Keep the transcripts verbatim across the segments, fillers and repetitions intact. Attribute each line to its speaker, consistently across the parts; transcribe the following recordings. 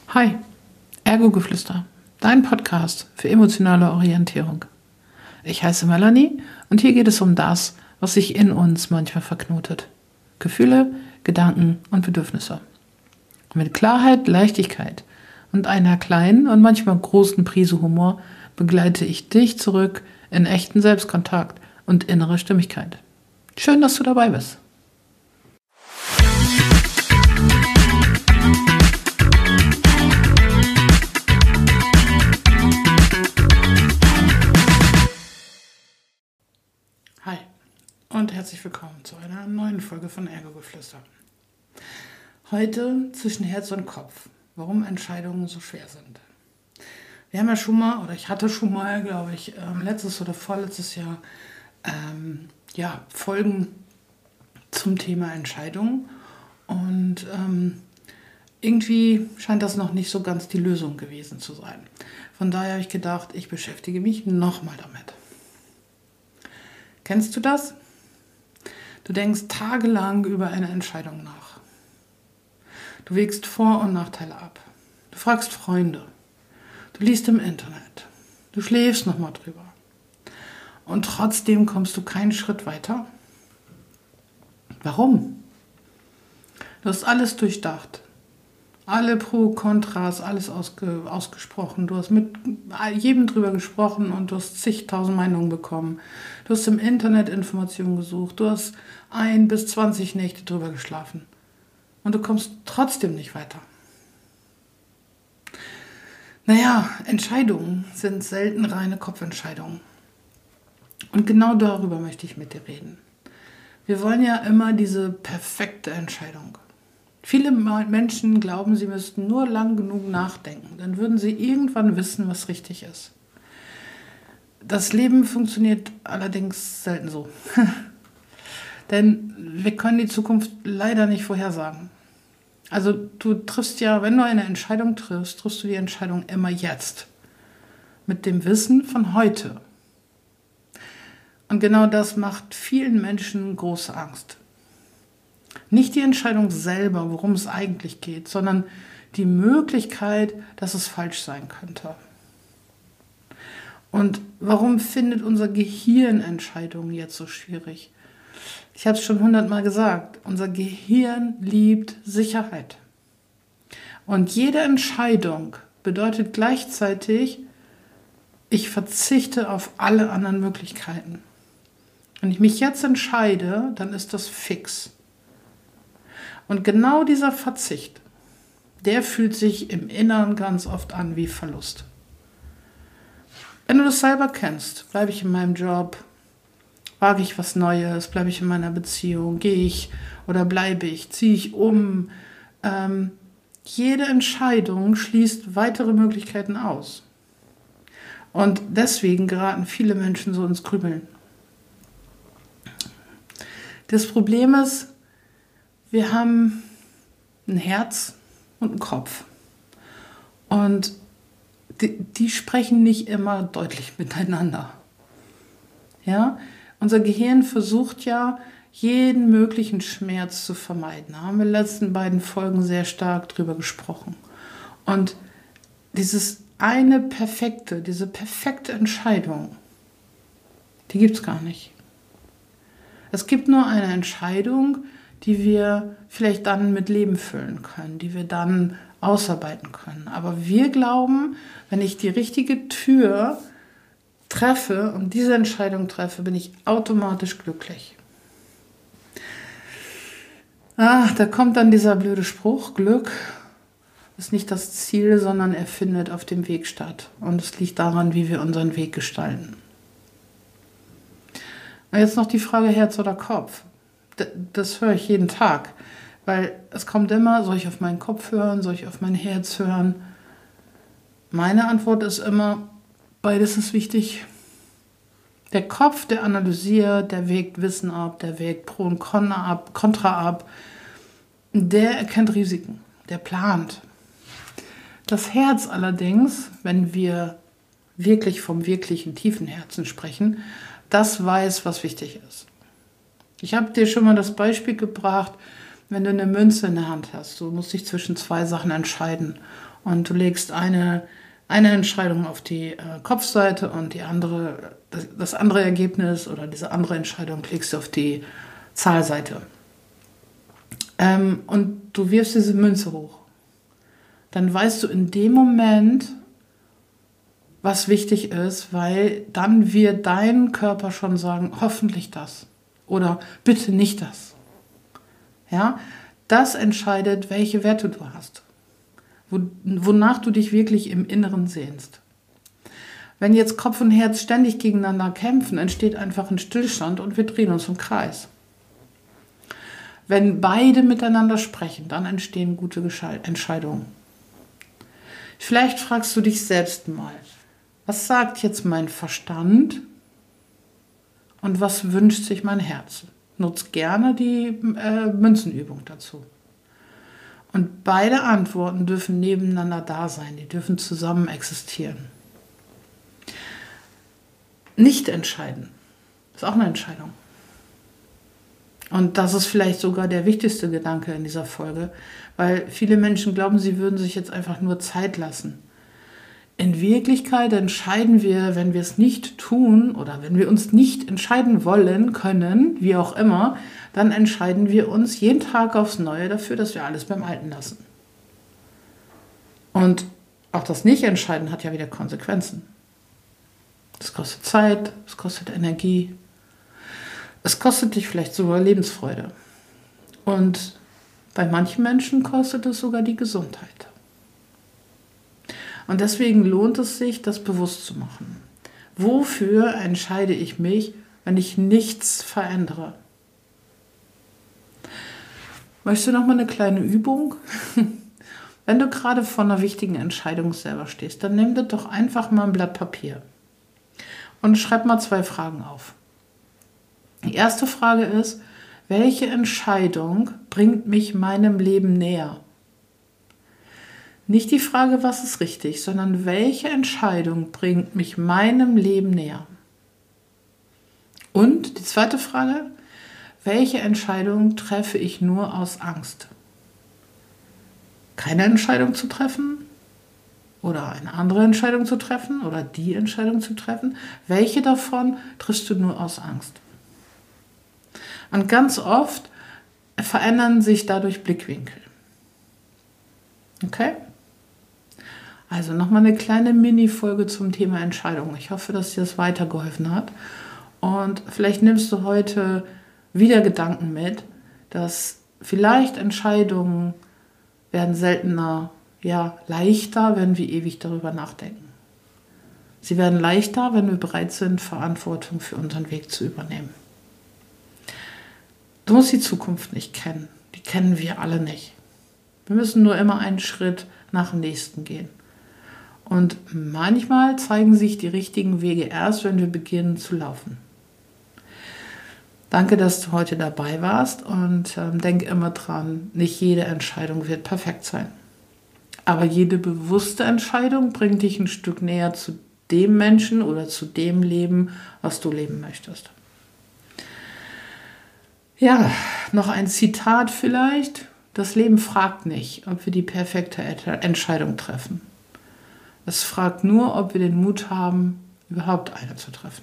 Speaker 1: Hi, Ergo-Geflüster, dein Podcast für emotionale Orientierung. Ich heiße Melanie und hier geht es um das, was sich in uns manchmal verknotet. Gefühle, Gedanken und Bedürfnisse. Mit Klarheit, Leichtigkeit und einer kleinen und manchmal großen Prise Humor begleite ich dich zurück in echten Selbstkontakt und innere Stimmigkeit. Schön, dass du dabei bist. Hi und herzlich willkommen zu einer neuen Folge von Ergo-Geflüster. Heute zwischen Herz und Kopf, warum Entscheidungen so schwer sind. Wir haben ja schon mal, oder ich hatte schon mal, glaube ich, letztes oder vorletztes Jahr ähm, ja, Folgen zum Thema Entscheidungen. Und ähm, irgendwie scheint das noch nicht so ganz die Lösung gewesen zu sein. Von daher habe ich gedacht, ich beschäftige mich nochmal damit. Kennst du das? Du denkst tagelang über eine Entscheidung nach. Du wägst Vor- und Nachteile ab. Du fragst Freunde. Du liest im Internet. Du schläfst nochmal drüber. Und trotzdem kommst du keinen Schritt weiter. Warum? Du hast alles durchdacht. Alle Pro, Kontras, alles ausge, ausgesprochen. Du hast mit jedem drüber gesprochen und du hast zigtausend Meinungen bekommen. Du hast im Internet Informationen gesucht. Du hast ein bis zwanzig Nächte drüber geschlafen. Und du kommst trotzdem nicht weiter. Naja, Entscheidungen sind selten reine Kopfentscheidungen. Und genau darüber möchte ich mit dir reden. Wir wollen ja immer diese perfekte Entscheidung. Viele Menschen glauben, sie müssten nur lang genug nachdenken. Dann würden sie irgendwann wissen, was richtig ist. Das Leben funktioniert allerdings selten so. Denn wir können die Zukunft leider nicht vorhersagen. Also du triffst ja, wenn du eine Entscheidung triffst, triffst du die Entscheidung immer jetzt. Mit dem Wissen von heute. Und genau das macht vielen Menschen große Angst. Nicht die Entscheidung selber, worum es eigentlich geht, sondern die Möglichkeit, dass es falsch sein könnte. Und warum findet unser Gehirn Entscheidungen jetzt so schwierig? Ich habe es schon hundertmal gesagt, unser Gehirn liebt Sicherheit. Und jede Entscheidung bedeutet gleichzeitig, ich verzichte auf alle anderen Möglichkeiten. Wenn ich mich jetzt entscheide, dann ist das fix. Und genau dieser Verzicht, der fühlt sich im Inneren ganz oft an wie Verlust. Wenn du das selber kennst, bleibe ich in meinem Job, wage ich was Neues, bleibe ich in meiner Beziehung, gehe ich oder bleibe ich, ziehe ich um. Ähm, jede Entscheidung schließt weitere Möglichkeiten aus. Und deswegen geraten viele Menschen so ins Grübeln. Das Problem ist, wir haben ein Herz und einen Kopf. Und die, die sprechen nicht immer deutlich miteinander. Ja? Unser Gehirn versucht ja, jeden möglichen Schmerz zu vermeiden. Da haben wir in den letzten beiden Folgen sehr stark drüber gesprochen. Und dieses eine perfekte, diese perfekte Entscheidung, die gibt es gar nicht. Es gibt nur eine Entscheidung, die wir vielleicht dann mit Leben füllen können, die wir dann ausarbeiten können. Aber wir glauben, wenn ich die richtige Tür treffe und diese Entscheidung treffe, bin ich automatisch glücklich. Ah, da kommt dann dieser blöde Spruch, Glück ist nicht das Ziel, sondern er findet auf dem Weg statt. Und es liegt daran, wie wir unseren Weg gestalten. Und jetzt noch die Frage Herz oder Kopf. Das höre ich jeden Tag, weil es kommt immer, soll ich auf meinen Kopf hören, soll ich auf mein Herz hören? Meine Antwort ist immer, beides ist wichtig. Der Kopf, der analysiert, der wägt Wissen ab, der wägt Pro und Contra ab, Contra ab, der erkennt Risiken, der plant. Das Herz allerdings, wenn wir wirklich vom wirklichen tiefen Herzen sprechen, das weiß, was wichtig ist. Ich habe dir schon mal das Beispiel gebracht, wenn du eine Münze in der Hand hast, du musst dich zwischen zwei Sachen entscheiden. und du legst eine, eine Entscheidung auf die äh, Kopfseite und die andere, das, das andere Ergebnis oder diese andere Entscheidung legst du auf die Zahlseite. Ähm, und du wirfst diese Münze hoch. Dann weißt du in dem Moment, was wichtig ist, weil dann wird dein Körper schon sagen, hoffentlich das oder bitte nicht das. Ja, das entscheidet, welche Werte du hast, wo, wonach du dich wirklich im Inneren sehnst. Wenn jetzt Kopf und Herz ständig gegeneinander kämpfen, entsteht einfach ein Stillstand und wir drehen uns im Kreis. Wenn beide miteinander sprechen, dann entstehen gute Entscheidungen. Vielleicht fragst du dich selbst mal, was sagt jetzt mein Verstand und was wünscht sich mein Herz? Nutz gerne die äh, Münzenübung dazu. Und beide Antworten dürfen nebeneinander da sein, die dürfen zusammen existieren. Nicht entscheiden, ist auch eine Entscheidung. Und das ist vielleicht sogar der wichtigste Gedanke in dieser Folge, weil viele Menschen glauben, sie würden sich jetzt einfach nur Zeit lassen. In Wirklichkeit entscheiden wir, wenn wir es nicht tun oder wenn wir uns nicht entscheiden wollen, können, wie auch immer, dann entscheiden wir uns jeden Tag aufs Neue dafür, dass wir alles beim Alten lassen. Und auch das Nicht-Entscheiden hat ja wieder Konsequenzen. Es kostet Zeit, es kostet Energie, es kostet dich vielleicht sogar Lebensfreude. Und bei manchen Menschen kostet es sogar die Gesundheit. Und deswegen lohnt es sich, das bewusst zu machen. Wofür entscheide ich mich, wenn ich nichts verändere? Möchtest du noch mal eine kleine Übung? Wenn du gerade vor einer wichtigen Entscheidung selber stehst, dann nimm dir doch einfach mal ein Blatt Papier und schreib mal zwei Fragen auf. Die erste Frage ist, welche Entscheidung bringt mich meinem Leben näher? Nicht die Frage, was ist richtig, sondern welche Entscheidung bringt mich meinem Leben näher? Und die zweite Frage, welche Entscheidung treffe ich nur aus Angst? Keine Entscheidung zu treffen oder eine andere Entscheidung zu treffen oder die Entscheidung zu treffen? Welche davon triffst du nur aus Angst? Und ganz oft verändern sich dadurch Blickwinkel. Okay? Also nochmal eine kleine Mini-Folge zum Thema Entscheidung. Ich hoffe, dass dir das weitergeholfen hat. Und vielleicht nimmst du heute wieder Gedanken mit, dass vielleicht Entscheidungen werden seltener, ja, leichter, wenn wir ewig darüber nachdenken. Sie werden leichter, wenn wir bereit sind, Verantwortung für unseren Weg zu übernehmen. Du musst die Zukunft nicht kennen. Die kennen wir alle nicht. Wir müssen nur immer einen Schritt nach dem nächsten gehen. Und manchmal zeigen sich die richtigen Wege erst, wenn wir beginnen zu laufen. Danke, dass du heute dabei warst und ähm, denk immer dran, nicht jede Entscheidung wird perfekt sein. Aber jede bewusste Entscheidung bringt dich ein Stück näher zu dem Menschen oder zu dem Leben, was du leben möchtest. Ja, noch ein Zitat vielleicht. Das Leben fragt nicht, ob wir die perfekte Entscheidung treffen. Es fragt nur, ob wir den Mut haben, überhaupt eine zu treffen.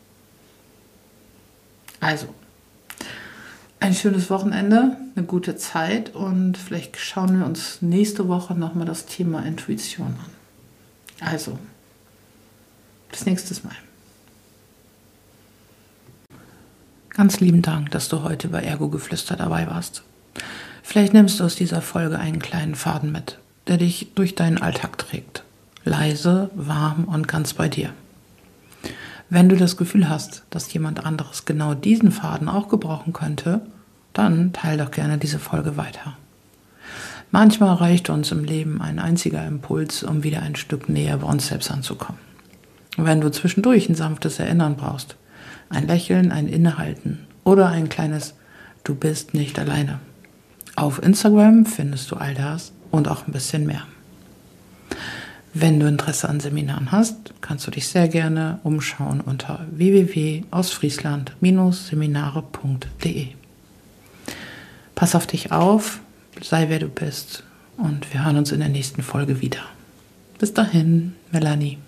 Speaker 1: Also, ein schönes Wochenende, eine gute Zeit und vielleicht schauen wir uns nächste Woche nochmal das Thema Intuition an. Also, bis nächstes Mal. Ganz lieben Dank, dass du heute bei Ergo-Geflüster dabei warst. Vielleicht nimmst du aus dieser Folge einen kleinen Faden mit, der dich durch deinen Alltag trägt. Leise, warm und ganz bei dir. Wenn du das Gefühl hast, dass jemand anderes genau diesen Faden auch gebrauchen könnte, dann teile doch gerne diese Folge weiter. Manchmal reicht uns im Leben ein einziger Impuls, um wieder ein Stück näher bei uns selbst anzukommen. Und wenn du zwischendurch ein sanftes Erinnern brauchst, ein Lächeln, ein Innehalten oder ein kleines Du bist nicht alleine. Auf Instagram findest du all das und auch ein bisschen mehr. Wenn du Interesse an Seminaren hast, kannst du dich sehr gerne umschauen unter w w w punkt ostfriesland Bindestrich seminare punkt de. Pass auf dich auf, sei wer du bist Und wir hören uns in der nächsten Folge wieder. Bis dahin, Melanie.